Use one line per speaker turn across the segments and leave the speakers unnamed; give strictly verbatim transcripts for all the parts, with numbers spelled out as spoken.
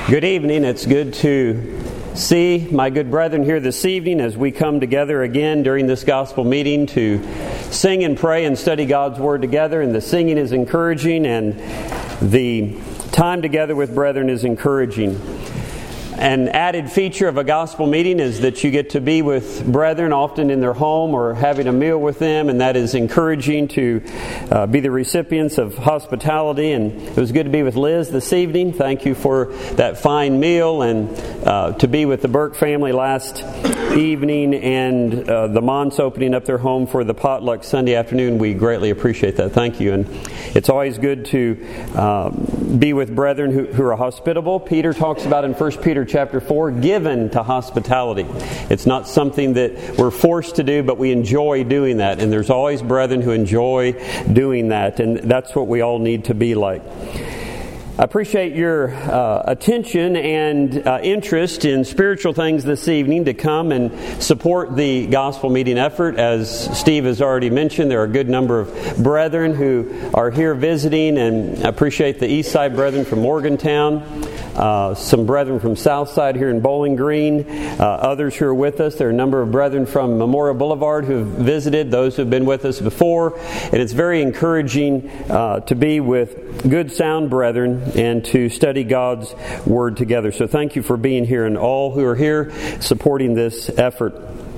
Good evening. It's good to see my good brethren here this evening as we come together again during this gospel meeting to sing and pray and study God's Word together. And the singing is encouraging and the time together with brethren is encouraging. An added feature of a gospel meeting is that you get to be with brethren often in their home or having a meal with them, and that is encouraging to uh, be the recipients of hospitality. And it was good to be with Liz this evening. Thank you for that fine meal, and uh, to be with the Burke family last evening and uh, the Monts opening up their home for the potluck Sunday afternoon. We greatly appreciate that. Thank you. And it's always good to uh, be with brethren who, who are hospitable. Peter talks about in First Peter chapter four, given to hospitality. It's not something that we're forced to do, but we enjoy doing that. And there's always brethren who enjoy doing that. And that's what we all need to be like. I appreciate your uh, attention and uh, interest in spiritual things this evening to come and support the gospel meeting effort. As Steve has already mentioned, there are a good number of brethren who are here visiting, and I appreciate the East Side brethren from Morgantown, uh, some brethren from South Side here in Bowling Green, uh, others who are with us. There are a number of brethren from Memorial Boulevard who have visited, those who have been with us before, and it's very encouraging uh, to be with good sound brethren and to study God's Word together. So thank you for being here and all who are here supporting this effort.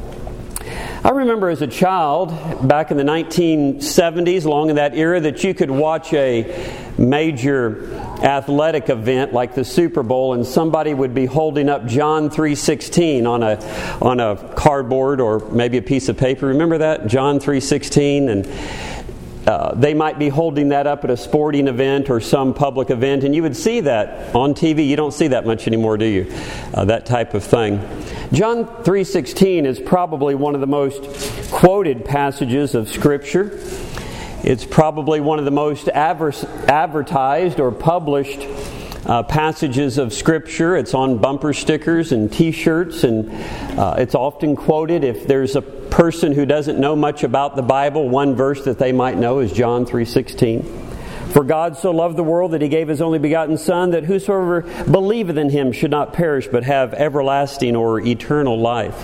I remember as a child, back in the nineteen seventies, along in that era, that you could watch a major athletic event like the Super Bowl, and somebody would be holding up John three sixteen on a on a cardboard or maybe a piece of paper. Remember that? John three sixteen, and Uh, they might be holding that up at a sporting event or some public event, and you would see that on T V. You don't see that much anymore, do you? Uh, that type of thing. John three sixteen is probably one of the most quoted passages of Scripture. It's probably one of the most adver- advertised or published Uh, passages of Scripture. It's on bumper stickers and T-shirts, and uh, it's often quoted. If there's a person who doesn't know much about the Bible, one verse that they might know is John three sixteen. For God so loved the world that He gave His only begotten Son, that whosoever believeth in Him should not perish, but have everlasting or eternal life.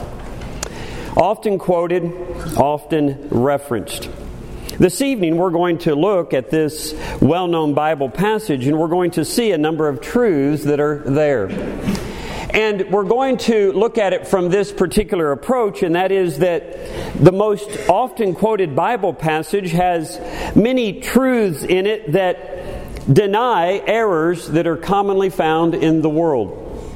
Often quoted, often referenced. This evening we're going to look at this well-known Bible passage, and we're going to see a number of truths that are there. And we're going to look at it from this particular approach, and that is that the most often quoted Bible passage has many truths in it that deny errors that are commonly found in the world.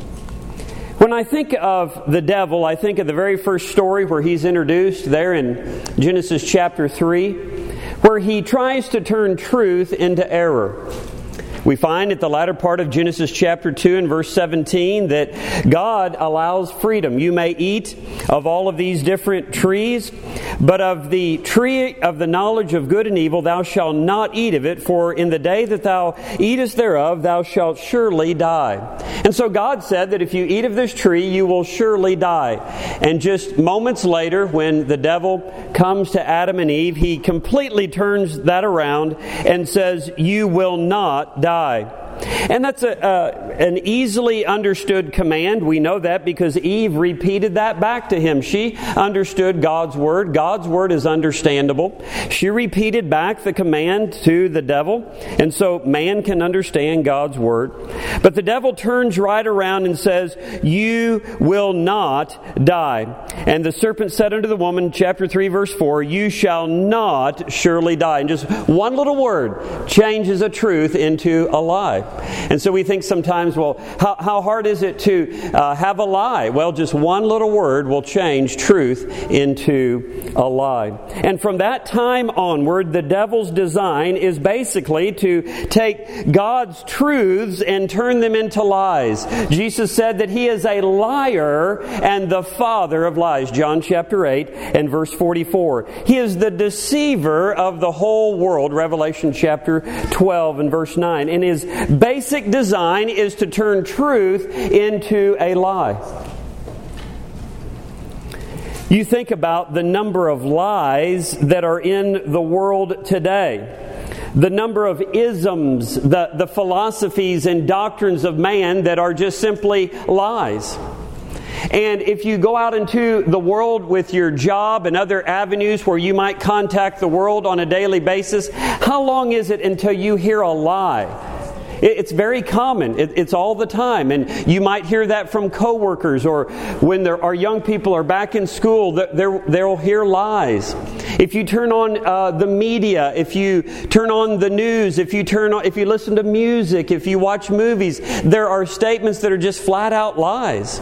When I think of the devil, I think of the very first story where he's introduced there in Genesis chapter three, where he tries to turn truth into error. We find at the latter part of Genesis chapter two and verse seventeen that God allows freedom. You may eat of all of these different trees, but of the tree of the knowledge of good and evil thou shalt not eat of it, for in the day that thou eatest thereof thou shalt surely die. And so God said that if you eat of this tree you will surely die. And just moments later, when the devil comes to Adam and Eve, he completely turns that around and says, you will not die. And that's a, uh, an easily understood command. We know that because Eve repeated that back to him. She understood God's Word. God's Word is understandable. She repeated back the command to the devil. And so man can understand God's Word. But the devil turns right around and says, you will not die. And the serpent said unto the woman, chapter three, verse four, you shall not surely die. And just one little word changes a truth into a lie. And so we think sometimes, well, how, how hard is it to uh, have a lie? Well, just one little word will change truth into a lie. And from that time onward, the devil's design is basically to take God's truths and turn them into lies. Jesus said that He is a liar and the father of lies. John chapter eight and verse forty-four. He is the deceiver of the whole world. Revelation chapter twelve and verse nine. And his basic design is to turn truth into a lie. You think about the number of lies that are in the world today. the number of isms, the, the philosophies and doctrines of man that are just simply lies. And if you go out into the world with your job and other avenues where you might contact the world on a daily basis, how long is it until you hear a lie? It's very common. It's all the time. And you might hear that from coworkers, or when there are young people are back in school, they'll hear lies. If you turn on uh, the media, if you turn on the news, if you turn on, if you listen to music, if you watch movies, there are statements that are just flat out lies.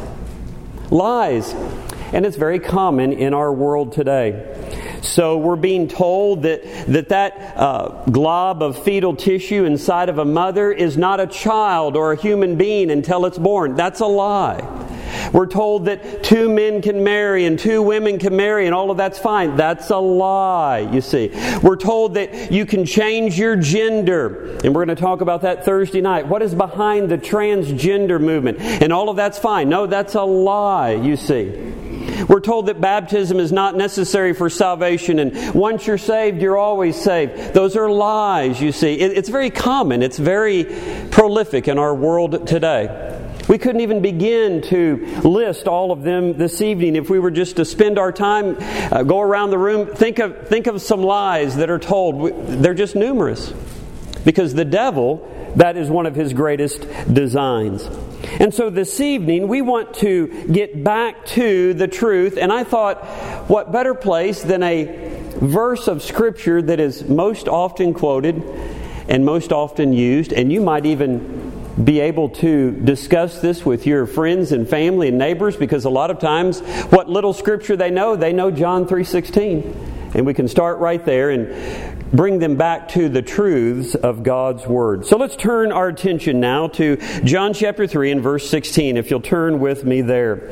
Lies. And it's very common in our world today. So we're being told that that, that uh, glob of fetal tissue inside of a mother is not a child or a human being until it's born. That's a lie. We're told that two men can marry and two women can marry and all of that's fine. That's a lie, you see. We're told that you can change your gender. And we're going to talk about that Thursday night. What is behind the transgender movement? And all of that's fine. No, that's a lie, you see. We're told that baptism is not necessary for salvation, and once you're saved, you're always saved. Those are lies, you see. It's very common. It's very prolific in our world today. We couldn't even begin to list all of them this evening if we were just to spend our time, uh, go around the room, think of think of some lies that are told. They're just numerous. Because the devil, that is one of his greatest designs. And so this evening we want to get back to the truth, and I thought, what better place than a verse of Scripture that is most often quoted and most often used, and you might even be able to discuss this with your friends and family and neighbors, because a lot of times what little Scripture they know, they know John three sixteen. And we can start right there and bring them back to the truths of God's Word. So let's turn our attention now to John chapter three and verse sixteen, if you'll turn with me there.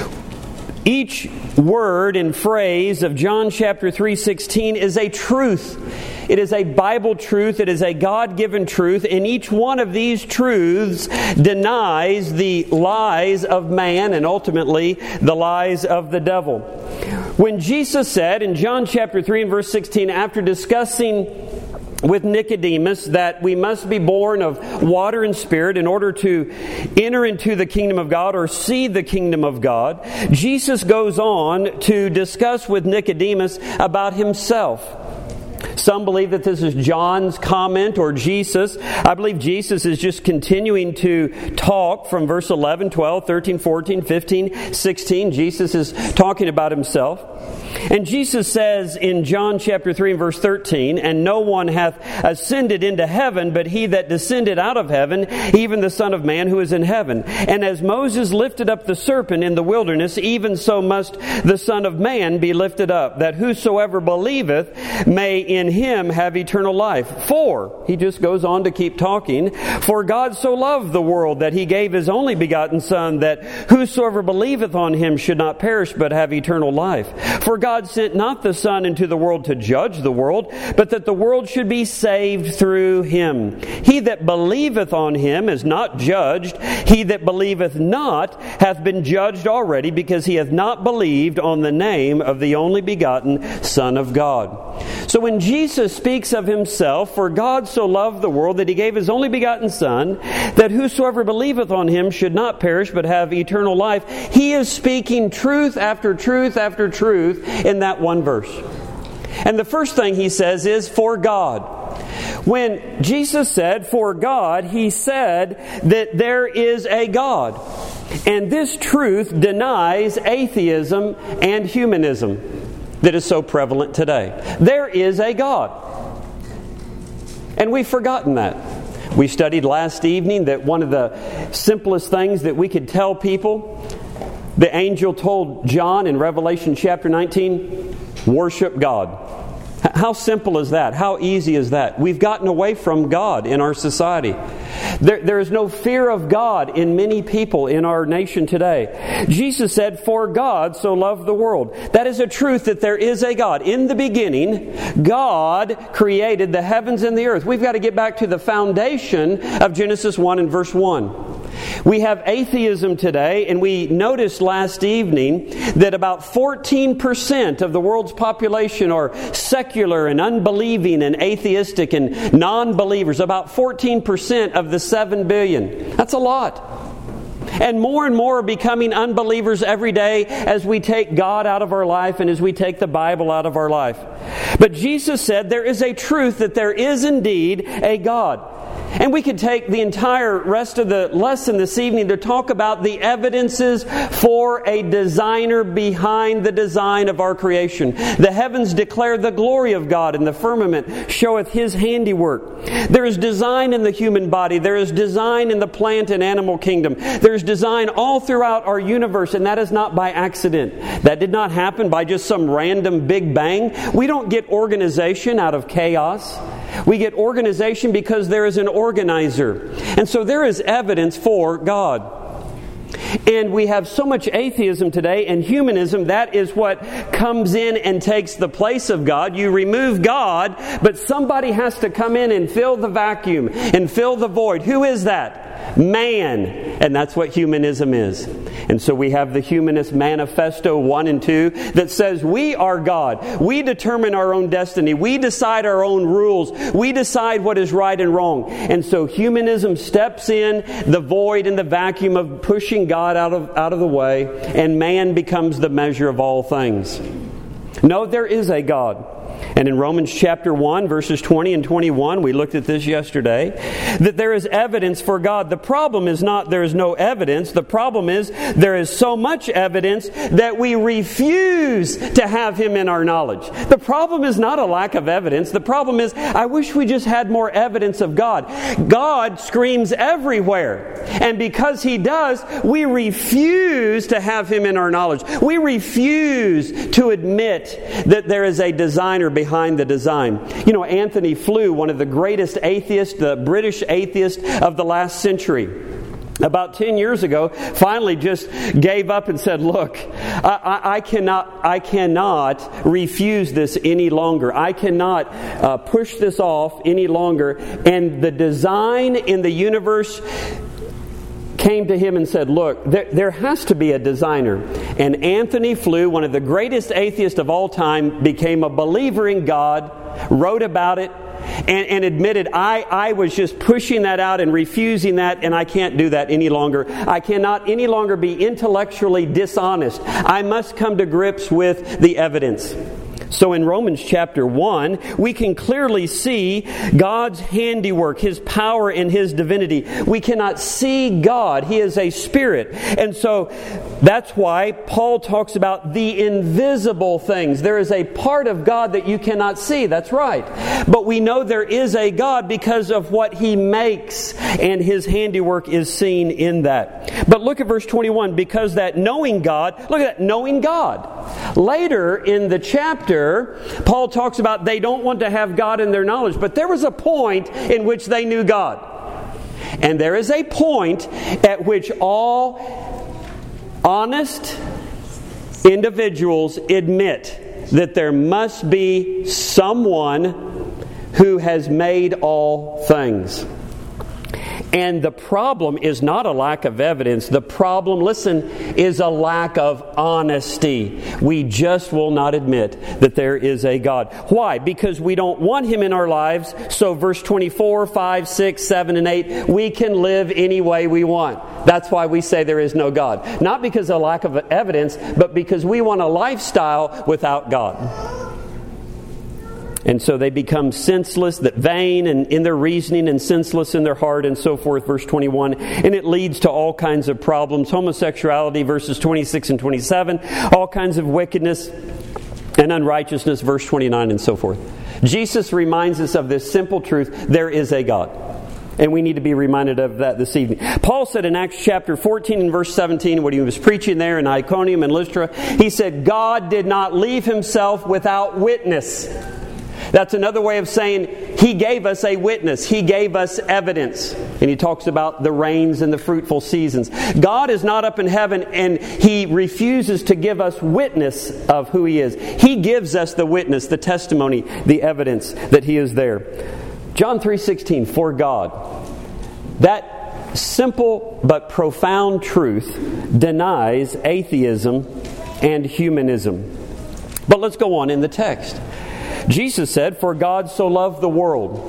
Each word and phrase of John chapter three sixteen is a truth. It is a Bible truth. It is a God-given truth. And each one of these truths denies the lies of man and ultimately the lies of the devil. When Jesus said in John chapter three and verse sixteen, after discussing with Nicodemus that we must be born of water and spirit in order to enter into the kingdom of God or see the kingdom of God, Jesus goes on to discuss with Nicodemus about himself. Some believe that this is John's comment or Jesus. I believe Jesus is just continuing to talk from verse eleven, twelve, thirteen, fourteen, fifteen, sixteen. Jesus is talking about himself. And Jesus says in John chapter three and verse thirteen, "And no one hath ascended into heaven, but he that descended out of heaven, even the Son of Man who is in heaven. And as Moses lifted up the serpent in the wilderness, even so must the Son of Man be lifted up, that whosoever believeth may in him have eternal life. For," he just goes on to keep talking, "for God so loved the world that he gave his only begotten Son, that whosoever believeth on him should not perish, but have eternal life. For God sent not the Son into the world to judge the world, but that the world should be saved through him. He that believeth on him is not judged. He that believeth not hath been judged already, because he hath not believed on the name of the only begotten Son of God." So when Jesus speaks of himself, "For God so loved the world that he gave his only begotten Son, that whosoever believeth on him should not perish but have eternal life," he is speaking truth after truth after truth in that one verse. And the first thing he says is, "For God." When Jesus said, "For God," he said that there is a God. And this truth denies atheism and humanism that is so prevalent today. There is a God. And we've forgotten that. We studied last evening that one of the simplest things that we could tell people, the angel told John in Revelation chapter nineteen, worship God. How simple is that? How easy is that? We've gotten away from God in our society. There, there is no fear of God in many people in our nation today. Jesus said, "For God so loved the world." That is a truth, that there is a God. In the beginning, God created the heavens and the earth. We've got to get back to the foundation of Genesis one and verse one. We have atheism today, and we noticed last evening that about fourteen percent of the world's population are secular and unbelieving and atheistic and non-believers. About fourteen percent of the seven billion. That's a lot. And more and more are becoming unbelievers every day as we take God out of our life and as we take the Bible out of our life. But Jesus said there is a truth that there is indeed a God. And we could take the entire rest of the lesson this evening to talk about the evidences for a designer behind the design of our creation. The heavens declare the glory of God, and the firmament showeth His handiwork. There is design in the human body. There is design in the plant and animal kingdom. There is design all throughout our universe, and that is not by accident. That did not happen by just some random Big Bang. We don't get organization out of chaos. We get organization because there is an organizer. And so there is evidence for God. And we have so much atheism today and humanism. That is what comes in and takes the place of God. You remove God, but somebody has to come in and fill the vacuum and fill the void. Who is that? Man. And that's what humanism is. And so we have the Humanist Manifesto one and two that says we are God. We determine our own destiny. We decide our own rules. We decide what is right and wrong. And so humanism steps in the void and the vacuum of pushing God out of, out of the way, and man becomes the measure of all things. No, there is a God. And in Romans chapter one, verses twenty and twenty-one, we looked at this yesterday, that there is evidence for God. The problem is not there is no evidence. The problem is there is so much evidence that we refuse to have Him in our knowledge. The problem is not a lack of evidence. The problem is, I wish we just had more evidence of God. God screams everywhere. And because He does, we refuse to have Him in our knowledge. We refuse to admit that there is a designer behind the design. You know, Anthony Flew, one of the greatest atheists, the British atheist of the last century, about ten years ago, finally just gave up and said, look, I, I, I cannot I cannot refuse this any longer. I cannot uh, push this off any longer. And the design in the universe came to him and said, look, there, there has to be a designer. And Anthony Flew, one of the greatest atheists of all time, became a believer in God, wrote about it, and, and admitted, I, I was just pushing that out and refusing that, and I can't do that any longer. I cannot any longer be intellectually dishonest. I must come to grips with the evidence. So in Romans chapter one, we can clearly see God's handiwork, His power and His divinity. We cannot see God. He is a spirit. And so that's why Paul talks about the invisible things. There is a part of God that you cannot see. That's right. But we know there is a God because of what He makes, and His handiwork is seen in that. But look at verse twenty-one, because that knowing God, look at that, knowing God. Later in the chapter, Paul talks about they don't want to have God in their knowledge, but there was a point in which they knew God. And there is a point at which all honest individuals admit that there must be someone who has made all things. And the problem is not a lack of evidence. The problem, listen, is a lack of honesty. We just will not admit that there is a God. Why? Because we don't want Him in our lives. So verse twenty-four, five, six, seven, and eight, we can live any way we want. That's why we say there is no God. Not because of a lack of evidence, but because we want a lifestyle without God. And so they become senseless, that vain and in their reasoning, and senseless in their heart, and so forth, verse twenty-one. And it leads to all kinds of problems. Homosexuality, verses twenty-six and twenty-seven. All kinds of wickedness and unrighteousness, verse twenty-nine, and so forth. Jesus reminds us of this simple truth. There is a God. And we need to be reminded of that this evening. Paul said in Acts chapter fourteen and verse seventeen, when he was preaching there in Iconium and Lystra, he said, God did not leave Himself without witness. That's another way of saying He gave us a witness. He gave us evidence. And he talks about the rains and the fruitful seasons. God is not up in heaven and He refuses to give us witness of who He is. He gives us the witness, the testimony, the evidence that He is there. John three sixteen, for God. That simple but profound truth denies atheism and humanism. But let's go on in the text. Jesus said, "For God so loved the world."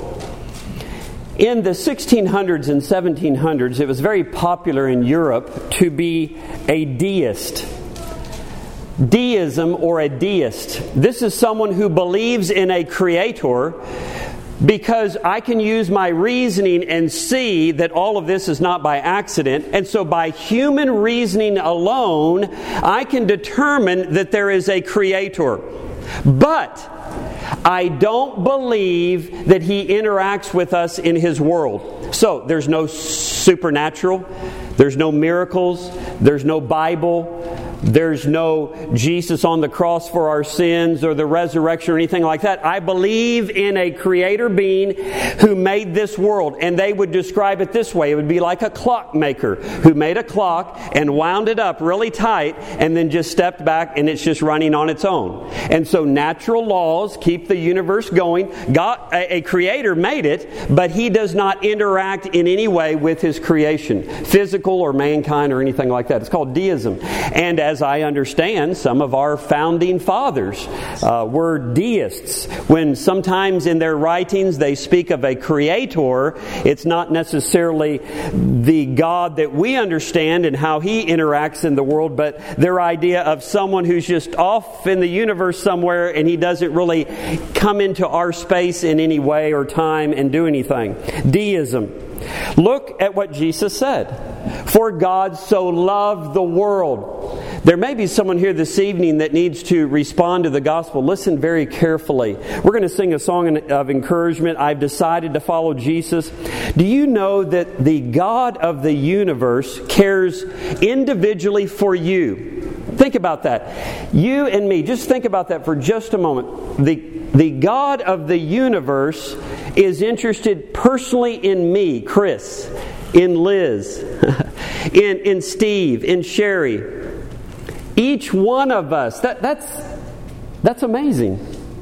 In the sixteen hundreds and seventeen hundreds, it was very popular in Europe to be a deist. Deism or a deist. This is someone who believes in a creator because I can use my reasoning and see that all of this is not by accident. And so by human reasoning alone, I can determine that there is a creator. But I don't believe that He interacts with us in His world. So there's no supernatural, there's no miracles, there's no Bible, there's no Jesus on the cross for our sins or the resurrection or anything like that. I believe in a creator being who made this world. And they would describe it this way. It would be like a clockmaker who made a clock and wound it up really tight and then just stepped back and it's just running on its own. And so natural laws keep the universe going. God, a, a creator made it, but He does not interact in any way with His creation, physical or mankind or anything like that. It's called deism. And as I understand, some of our founding fathers uh, were deists. When sometimes in their writings they speak of a creator, it's not necessarily the God that we understand and how He interacts in the world, but their idea of someone who's just off in the universe somewhere and He doesn't really come into our space in any way or time and do anything. Deism. Look at what Jesus said. For God so loved the world. There may be someone here this evening that needs to respond to the gospel. Listen very carefully. We're going to sing a song of encouragement. I've decided to follow Jesus. Do you know that the God of the universe cares individually for you? Think about that. You and me. Just think about that for just a moment. The, the God of the universe is interested personally in me, Chris, in Liz, in, in Steve, in Sherry. Each one of us. That, that's, that's amazing.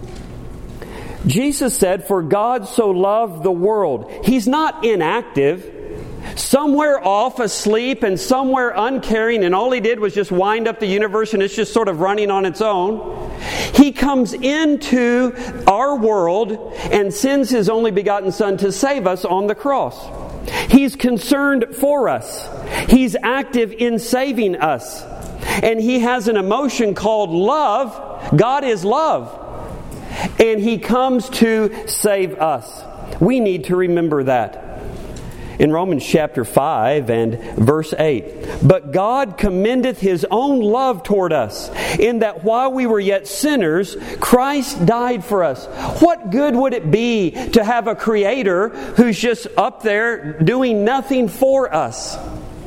Jesus said, for God so loved the world. He's not inactive. Somewhere off asleep and somewhere uncaring, and all He did was just wind up the universe and it's just sort of running on its own. He comes into our world and sends His only begotten Son to save us on the cross. He's concerned for us. He's active in saving us. And He has an emotion called love. God is love. And He comes to save us. We need to remember that. In Romans chapter five and verse eight, but God commendeth His own love toward us, in that while we were yet sinners, Christ died for us. What good would it be to have a Creator who's just up there doing nothing for us?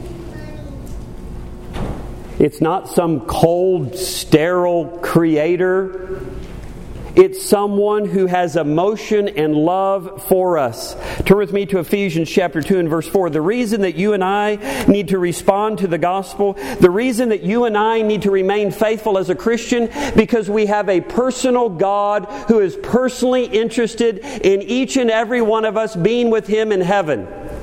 It's not some cold, sterile Creator. It's someone who has emotion and love for us. Turn with me to Ephesians chapter two and verse four. The reason that you and I need to respond to the gospel, the reason that you and I need to remain faithful as a Christian, because we have a personal God who is personally interested in each and every one of us being with Him in heaven.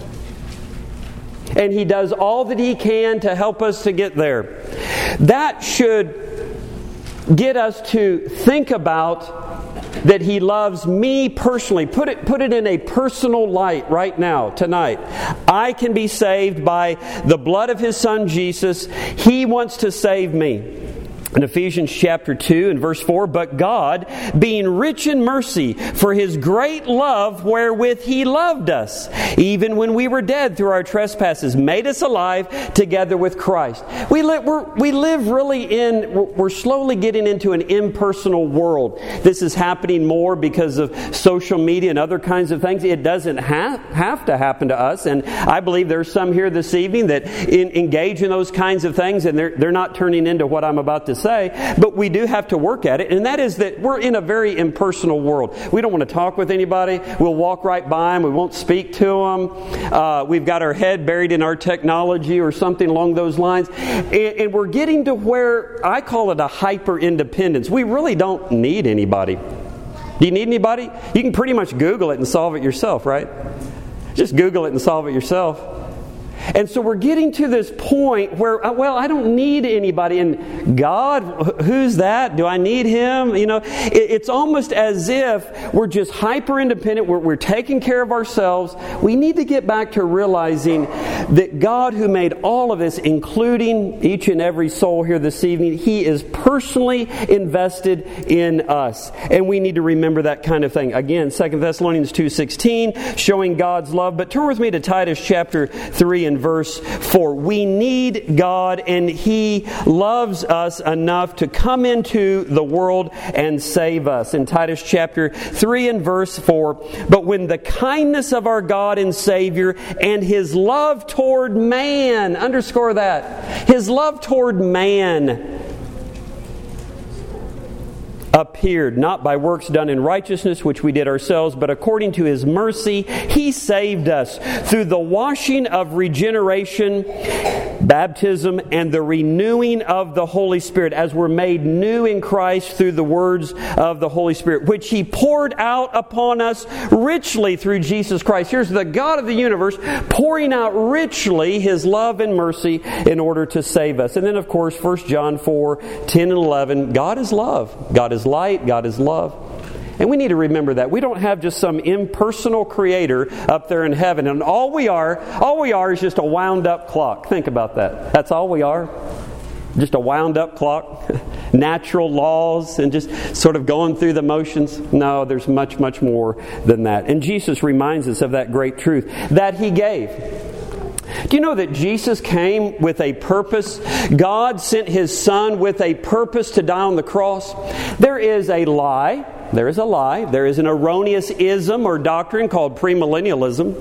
And He does all that He can to help us to get there. That should get us to think about that He loves me personally. Put it, put it in a personal light right now, tonight. I can be saved by the blood of His Son Jesus. He wants to save me. In Ephesians chapter two and verse four, but God, being rich in mercy, for His great love wherewith He loved us, even when we were dead through our trespasses, made us alive together with Christ. We live, we're, we live really in, we're slowly getting into an impersonal world. This is happening more because of social media and other kinds of things. It doesn't have, have to happen to us. And I believe there's some here this evening that in, engage in those kinds of things, and they're, they're not turning into what I'm about to say. Say, but we do have to work at it, and that is that we're in a very impersonal world. We don't want to talk with anybody. We'll walk right by them. We won't speak to them. Uh, we've got our head buried in our technology or something along those lines, and, and we're getting to where I call it a hyper-independence. We really don't need anybody. Do you need anybody? You can pretty much Google it and solve it yourself, right? Just Google it and solve it yourself. And so we're getting to this point where, well, I don't need anybody. And God, who's that? Do I need Him? You know, it's almost as if we're just hyper independent. We're, we're taking care of ourselves. We need to get back to realizing that God, who made all of this, including each and every soul here this evening, He is personally invested in us. And we need to remember that kind of thing. Again, Second Thessalonians two sixteen, showing God's love. But turn with me to Titus chapter three and verse four. We need God, and He loves us enough to come into the world and save us. In Titus chapter three and verse four, but when the kindness of our God and Savior and His love toward man, underscore that, His love toward man appeared, not by works done in righteousness, which we did ourselves, but according to His mercy, He saved us through the washing of regeneration, baptism, and the renewing of the Holy Spirit, as we're made new in Christ through the words of the Holy Spirit, which He poured out upon us richly through Jesus Christ. Here's the God of the universe pouring out richly His love and mercy in order to save us. And then, of course, First John four, ten and eleven, God is love. God is light. God is love. And we need to remember that. We don't have just some impersonal creator up there in heaven. And all we are, all we are is just a wound up clock. Think about that. That's all we are. Just a wound up clock. Natural laws and just sort of going through the motions. No, there's much, much more than that. And Jesus reminds us of that great truth that He gave. Do you know that Jesus came with a purpose? God sent His Son with a purpose to die on the cross. There is a lie. There is a lie. There is an erroneous ism or doctrine called premillennialism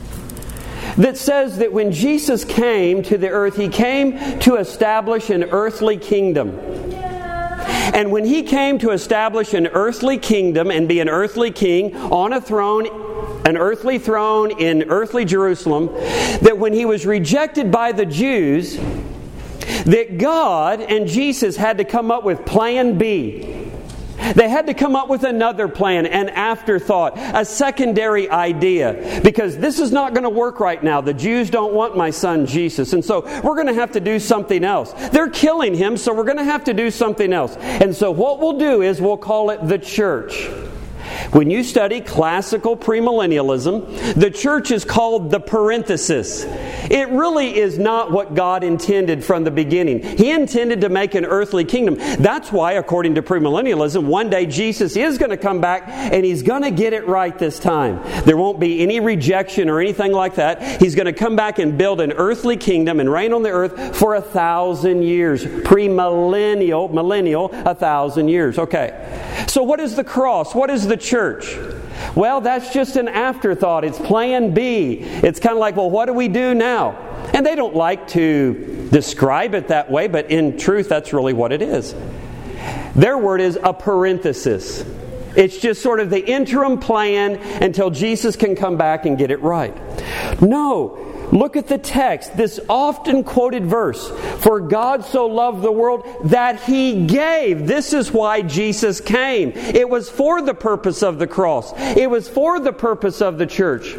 that says that when Jesus came to the earth, He came to establish an earthly kingdom. And when He came to establish an earthly kingdom and be an earthly king on a throne, an earthly throne in earthly Jerusalem, that when He was rejected by the Jews, that God and Jesus had to come up with plan B. They had to come up with another plan, an afterthought, a secondary idea. Because this is not going to work right now. The Jews don't want my son Jesus. And so we're going to have to do something else. They're killing Him, so we're going to have to do something else. And so what we'll do is we'll call it the church. When you study classical premillennialism, the church is called the parenthesis. It really is not what God intended from the beginning. He intended to make an earthly kingdom. That's why, according to premillennialism, one day Jesus is going to come back and He's going to get it right this time. There won't be any rejection or anything like that. He's going to come back and build an earthly kingdom and reign on the earth for a thousand years. Premillennial, millennial, a thousand years. Okay. So what is the cross? What is the church? Well, that's just an afterthought. It's plan B. It's kind of like, well, what do we do now? And they don't like to describe it that way, but in truth, that's really what it is. Their word is a parenthesis. It's just sort of the interim plan until Jesus can come back and get it right. No. Look at the text, this often quoted verse. For God so loved the world that He gave. This is why Jesus came. It was for the purpose of the cross. It was for the purpose of the church.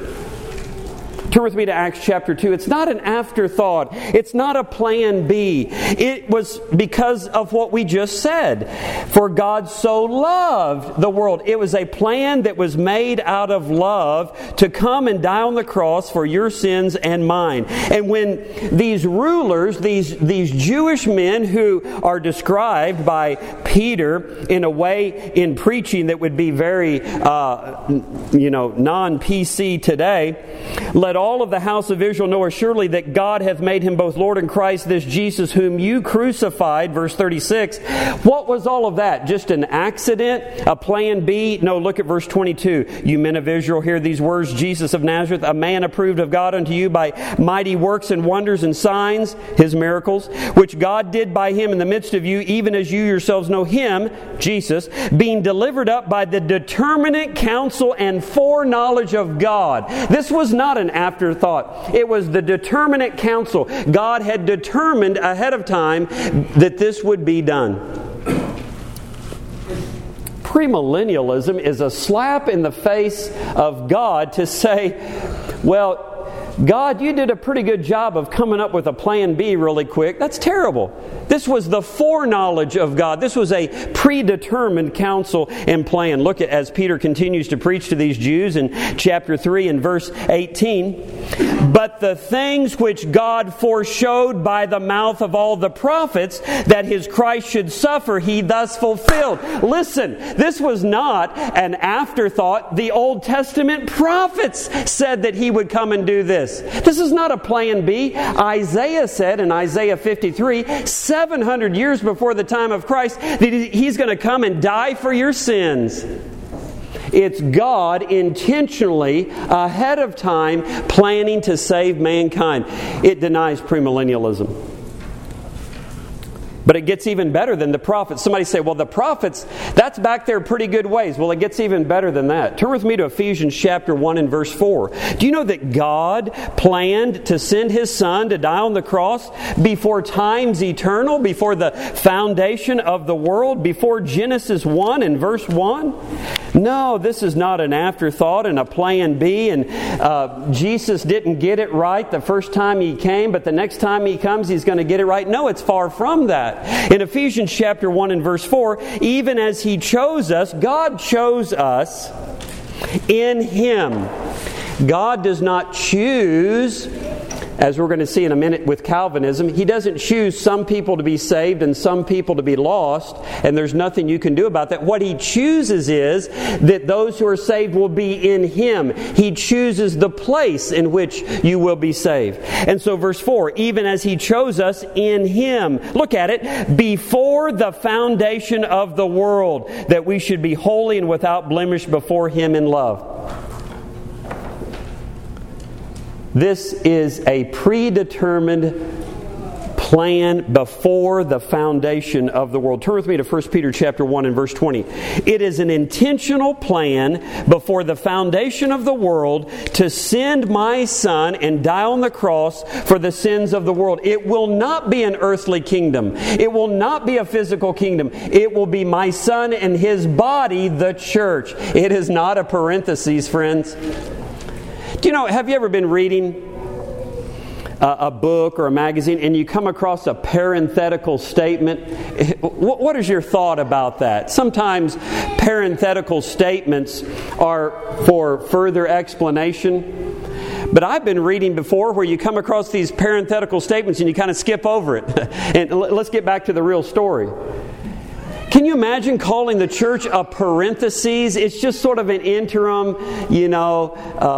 Turn with me to Acts chapter two. It's not an afterthought. It's not a plan B. It was because of what we just said. For God so loved the world. It was a plan that was made out of love to come and die on the cross for your sins and mine. And when these rulers, these, these Jewish men who are described by Peter in a way in preaching that would be very, uh, you know, non-P C today, let all of the house of Israel know assuredly that God hath made Him both Lord and Christ, this Jesus whom you crucified. Verse thirty-six. What was all of that? Just an accident? A plan B? No, look at verse twenty-two. You men of Israel, hear these words. Jesus of Nazareth, a man approved of God unto you by mighty works and wonders and signs, His miracles, which God did by Him in the midst of you, even as you yourselves know Him, Jesus, being delivered up by the determinate counsel and foreknowledge of God. This was not an afterthought. It was the determinate counsel. God had determined ahead of time that this would be done. Premillennialism is a slap in the face of God to say, well, God, you did a pretty good job of coming up with a plan B really quick. That's terrible. This was the foreknowledge of God. This was a predetermined counsel and plan. Look at as Peter continues to preach to these Jews in chapter three and verse eighteen. But the things which God foreshowed by the mouth of all the prophets that His Christ should suffer, He thus fulfilled. Listen, this was not an afterthought. The Old Testament prophets said that He would come and do this. This is not a plan B. Isaiah said in Isaiah fifty-three, seven hundred years before the time of Christ, that He's going to come and die for your sins. It's God intentionally, ahead of time, planning to save mankind. It denies premillennialism. But it gets even better than the prophets. Somebody say, well, the prophets, that's back there pretty good ways. Well, it gets even better than that. Turn with me to Ephesians chapter one and verse four. Do you know that God planned to send His Son to die on the cross before times eternal, before the foundation of the world, before Genesis one and verse one? No, this is not an afterthought and a plan B, and uh, Jesus didn't get it right the first time He came, but the next time He comes, He's going to get it right. No, it's far from that. In Ephesians chapter one and verse four, even as He chose us, God chose us in Him. God does not choose, as we're going to see in a minute with Calvinism, He doesn't choose some people to be saved and some people to be lost, and there's nothing you can do about that. What He chooses is that those who are saved will be in Him. He chooses the place in which you will be saved. And so verse four, even as He chose us in Him. Look at it. Before the foundation of the world, that we should be holy and without blemish before Him in love. This is a predetermined plan before the foundation of the world. Turn with me to First Peter chapter one and verse twenty. It is an intentional plan before the foundation of the world to send my Son and die on the cross for the sins of the world. It will not be an earthly kingdom. It will not be a physical kingdom. It will be my Son and His body, the church. It is not a parenthesis, friends. Do you know, have you ever been reading a, a book or a magazine and you come across a parenthetical statement? What, what is your thought about that? Sometimes parenthetical statements are for further explanation. But I've been reading before where you come across these parenthetical statements and you kind of skip over it. And let's get back to the real story. Can you imagine calling the church a parenthesis? It's just sort of an interim, you know,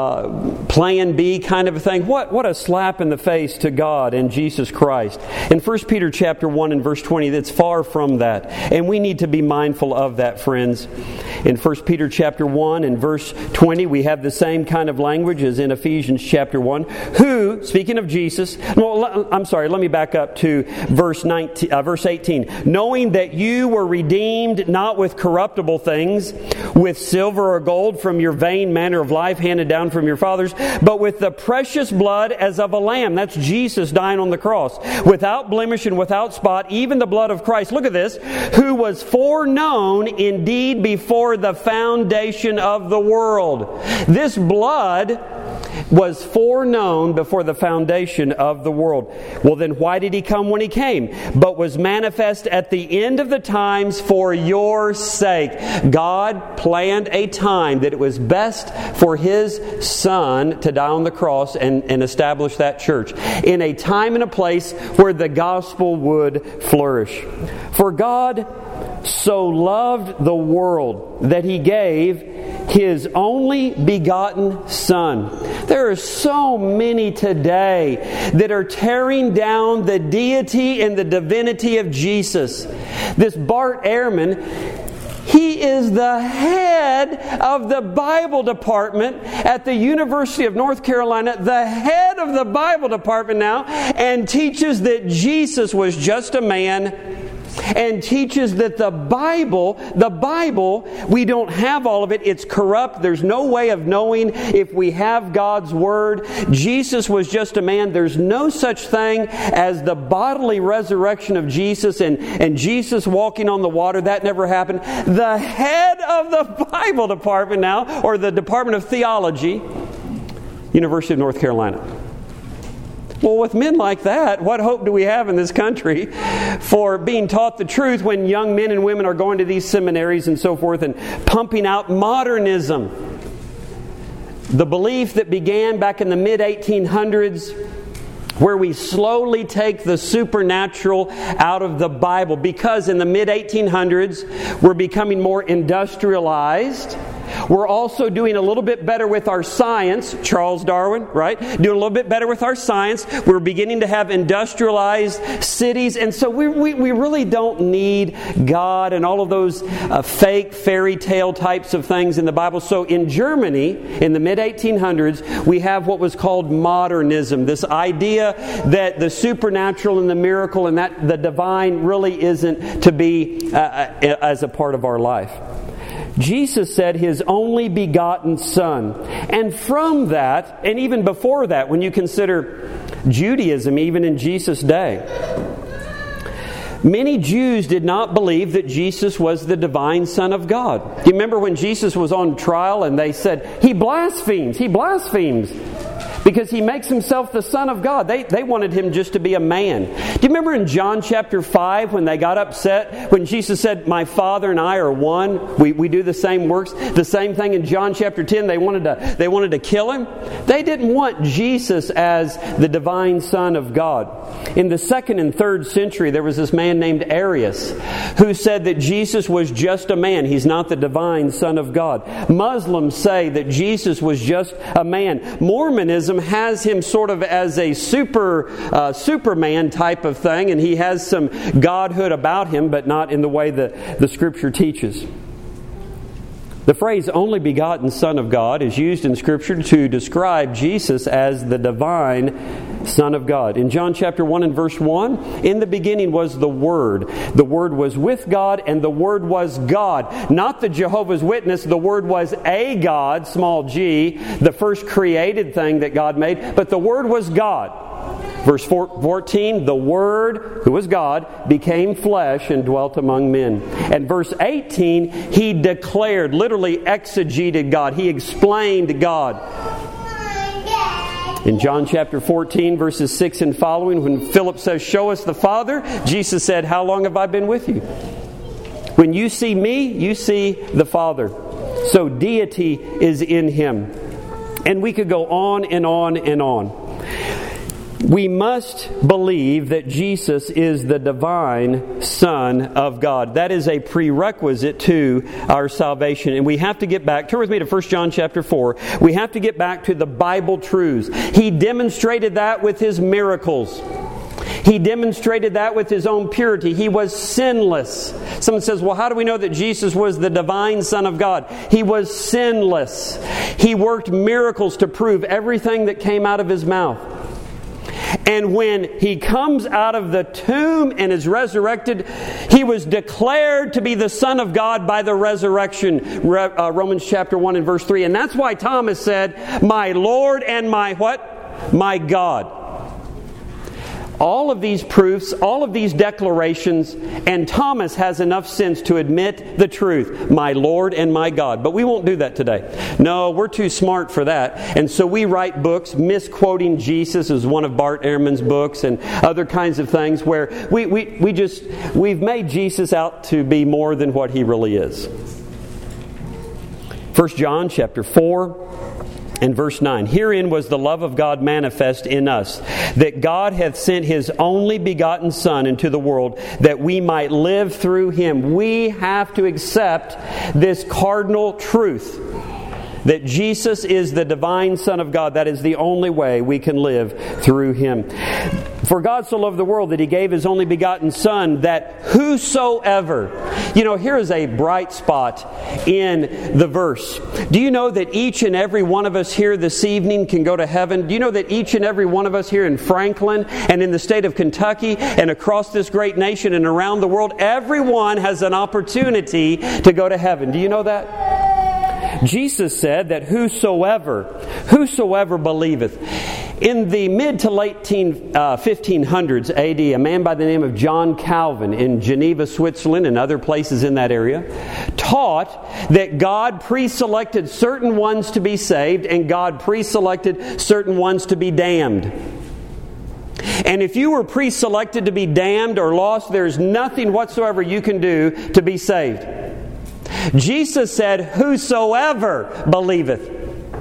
uh, plan B kind of a thing. What what a slap in the face to God and Jesus Christ. In First Peter chapter one and verse twenty, that's far from that. And we need to be mindful of that, friends. In First Peter chapter one and verse twenty, we have the same kind of language as in Ephesians chapter one. Who, speaking of Jesus, well, I'm sorry, let me back up to verse nineteen, uh, verse eighteen. Knowing that you were redeemed not with corruptible things, with silver or gold from your vain manner of life handed down from your fathers, but with the precious blood as of a lamb. That's Jesus dying on the cross. Without blemish and without spot, even the blood of Christ. Look at this. Who was foreknown indeed before the foundation of the world. This blood was foreknown before the foundation of the world. Well, then why did He come when He came? But was manifest at the end of the times for your sake. God planned a time that it was best for His Son to die on the cross and, and establish that church. In a time and a place where the gospel would flourish. For God so loved the world that He gave His only begotten Son. There are so many today that are tearing down the deity and the divinity of Jesus. This Bart Ehrman, he is the head of the Bible department at the University of North Carolina, the head of the Bible department now, and teaches that Jesus was just a man, and teaches that the Bible, the Bible, we don't have all of it. It's corrupt. There's no way of knowing if we have God's Word. Jesus was just a man. There's no such thing as the bodily resurrection of Jesus and, and Jesus walking on the water. That never happened. The head of the Bible department now, or the Department of Theology, University of North Carolina. Well, with men like that, what hope do we have in this country for being taught the truth when young men and women are going to these seminaries and so forth and pumping out modernism? The belief that began back in the mid eighteen hundreds, where we slowly take the supernatural out of the Bible, because in the mid eighteen hundreds we're becoming more industrialized. We're also doing a little bit better with our science. Charles Darwin, right? Doing a little bit better with our science. We're beginning to have industrialized cities. And so we we, we really don't need God and all of those uh, fake fairy tale types of things in the Bible. So in Germany, in the mid eighteen hundreds, we have what was called modernism. This idea that the supernatural and the miracle and that the divine really isn't to be uh, as a part of our life. Jesus said His only begotten Son. And from that, and even before that, when you consider Judaism, even in Jesus' day, many Jews did not believe that Jesus was the divine Son of God. Do you remember when Jesus was on trial and they said, He blasphemes, He blasphemes, because He makes Himself the Son of God. They, they wanted Him just to be a man. Do you remember in John chapter five when they got upset? When Jesus said, My Father and I are one. We, we do the same works. The same thing in John chapter ten. They wanted to, they wanted to kill Him. They didn't want Jesus as the divine Son of God. In the second and third century, there was this man named Arius who said that Jesus was just a man. He's not the divine Son of God. Muslims say that Jesus was just a man. Mormonism has Him sort of as a super uh, Superman type of thing, and He has some godhood about Him, but not in the way that the Scripture teaches. The phrase only begotten Son of God is used in Scripture to describe Jesus as the divine Son of God. In John chapter one and verse one, in the beginning was the Word. The Word was with God, and the Word was God. Not the Jehovah's Witness. The Word was a God, small g, the first created thing that God made, but the Word was God. Verse fourteen, the Word, who was God, became flesh and dwelt among men. And verse eighteen, He declared, literally exegeted God. He explained God. In John chapter fourteen, verses six and following, when Philip says, Show us the Father, Jesus said, How long have I been with you? When you see me, you see the Father. So deity is in Him. And we could go on and on and on. We must believe that Jesus is the divine Son of God. That is a prerequisite to our salvation. And we have to get back, turn with me to First John chapter four. We have to get back to the Bible truths. He demonstrated that with His miracles. He demonstrated that with His own purity. He was sinless. Someone says, well, how do we know that Jesus was the divine Son of God? He was sinless. He worked miracles to prove everything that came out of His mouth. And when He comes out of the tomb and is resurrected, He was declared to be the Son of God by the resurrection. Romans chapter one and verse three. And that's why Thomas said, My Lord and my what? My God. All of these proofs, all of these declarations, and Thomas has enough sense to admit the truth, my Lord and my God. But we won't do that today. No, we're too smart for that. And so we write books misquoting Jesus, as one of Bart Ehrman's books, and other kinds of things where we, we, we just, we've made Jesus out to be more than what He really is. First John chapter four. And verse nine, Herein was the love of God manifest in us, that God hath sent His only begotten Son into the world, that we might live through Him. We have to accept this cardinal truth, that Jesus is the divine Son of God. That is the only way we can live through Him. For God so loved the world that He gave His only begotten Son, that whosoever... You know, here is a bright spot in the verse. Do you know that each and every one of us here this evening can go to heaven? Do you know that each and every one of us here in Franklin and in the state of Kentucky and across this great nation and around the world, everyone has an opportunity to go to heaven? Do you know that? Jesus said that whosoever, whosoever believeth. In the mid to late teen, uh, fifteen hundreds A D, a man by the name of John Calvin in Geneva, Switzerland, and other places in that area, taught that God pre-selected certain ones to be saved and God pre-selected certain ones to be damned. And if you were pre-selected to be damned or lost, there's nothing whatsoever you can do to be saved. Jesus said, whosoever believeth.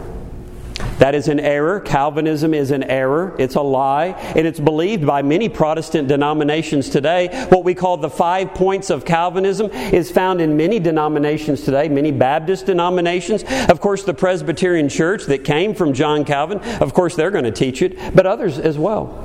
That is an error. Calvinism is an error. It's a lie. And it's believed by many Protestant denominations today. What we call the five points of Calvinism is found in many denominations today, many Baptist denominations. Of course, the Presbyterian Church that came from John Calvin, of course, they're going to teach it, but others as well.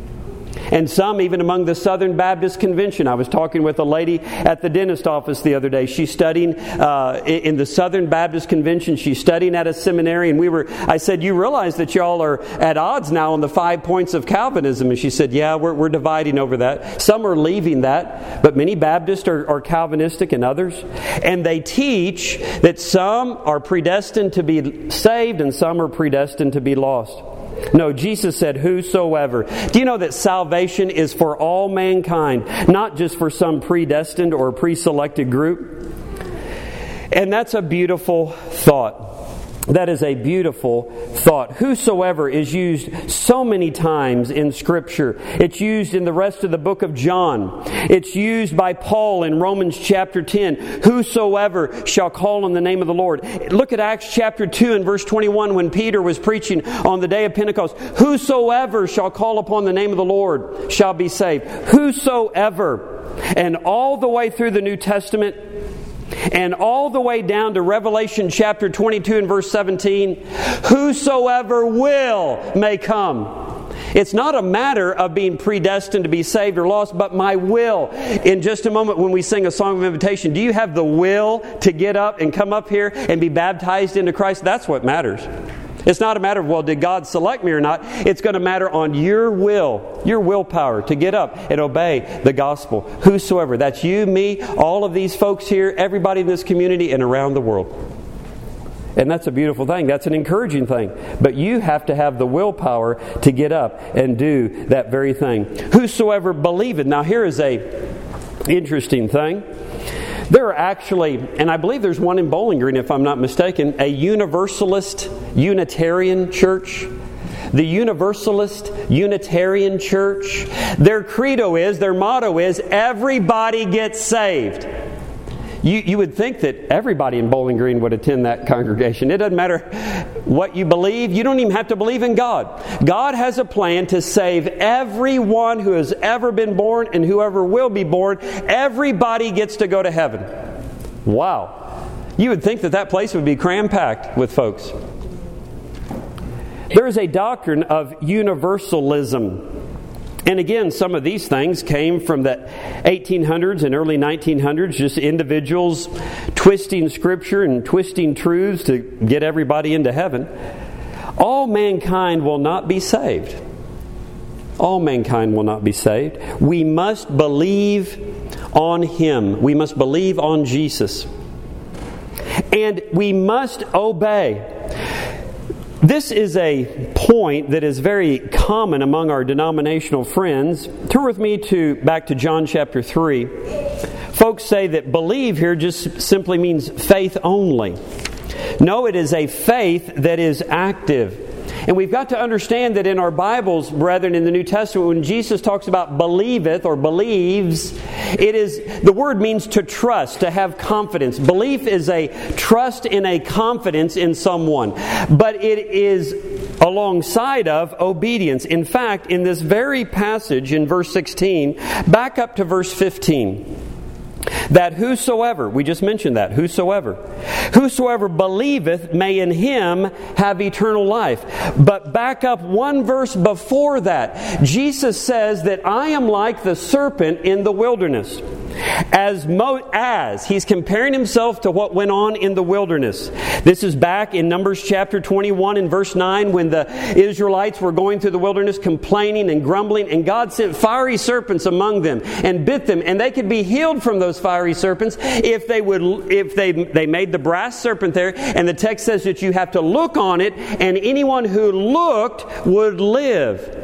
And some even among the Southern Baptist Convention. I was talking with a lady at the dentist office the other day. She's studying uh, in the Southern Baptist Convention. She's studying at a seminary. And we were. I said, you realize that y'all are at odds now on the five points of Calvinism? And she said, yeah, we're, we're dividing over that. Some are leaving that, but many Baptists are, are Calvinistic and others. And they teach that some are predestined to be saved and some are predestined to be lost. No, Jesus said, whosoever. Do you know that salvation is for all mankind, not just for some predestined or pre-selected group? And that's a beautiful thought. That is a beautiful thought. Whosoever is used so many times in Scripture. It's used in the rest of the book of John. It's used by Paul in Romans chapter ten. Whosoever shall call on the name of the Lord. Look at Acts chapter two and verse twenty-one when Peter was preaching on the day of Pentecost. Whosoever shall call upon the name of the Lord shall be saved. Whosoever. And all the way through the New Testament, and all the way down to Revelation chapter twenty-two and verse seventeen, whosoever will may come. It's not a matter of being predestined to be saved or lost, but my will. In just a moment when we sing a song of invitation, do you have the will to get up and come up here and be baptized into Christ? That's what matters. It's not a matter of, well, did God select me or not? It's going to matter on your will, your willpower to get up and obey the gospel. Whosoever. That's you, me, all of these folks here, everybody in this community and around the world. And that's a beautiful thing. That's an encouraging thing. But you have to have the willpower to get up and do that very thing. Whosoever believeth. Now here is a interesting thing. There are actually, and I believe there's one in Bowling Green if I'm not mistaken, a Universalist Unitarian church. The Universalist Unitarian Church. Their credo is, their motto is, everybody gets saved. You, you would think that everybody in Bowling Green would attend that congregation. It doesn't matter what you believe. You don't even have to believe in God. God has a plan to save everyone who has ever been born and whoever will be born. Everybody gets to go to heaven. Wow. You would think that that place would be cram-packed with folks. There is a doctrine of universalism. And again, some of these things came from the eighteen hundreds and early nineteen hundreds, just individuals twisting Scripture and twisting truths to get everybody into heaven. All mankind will not be saved. All mankind will not be saved. We must believe on Him. We must believe on Jesus. And we must obey. This is a point that is very common among our denominational friends. Turn with me to back to John chapter three. Folks say that believe here just simply means faith only. No, it is a faith that is active. And we've got to understand that in our Bibles, brethren, in the New Testament, when Jesus talks about believeth or believes, it is, the word means to trust, to have confidence. Belief is a trust in a confidence in someone. But it is alongside of obedience. In fact, in this very passage in verse sixteen, back up to verse fifteen. That whosoever, we just mentioned that, whosoever, whosoever believeth may in Him have eternal life. But back up one verse before that, Jesus says that I am like the serpent in the wilderness. As, mo- as He's comparing Himself to what went on in the wilderness. This is back in Numbers chapter twenty-one and verse nine when the Israelites were going through the wilderness complaining and grumbling, and God sent fiery serpents among them and bit them, and they could be healed from those fiery serpents if they would if they they made the brass serpent there, and the text says that you have to look on it and anyone who looked would live.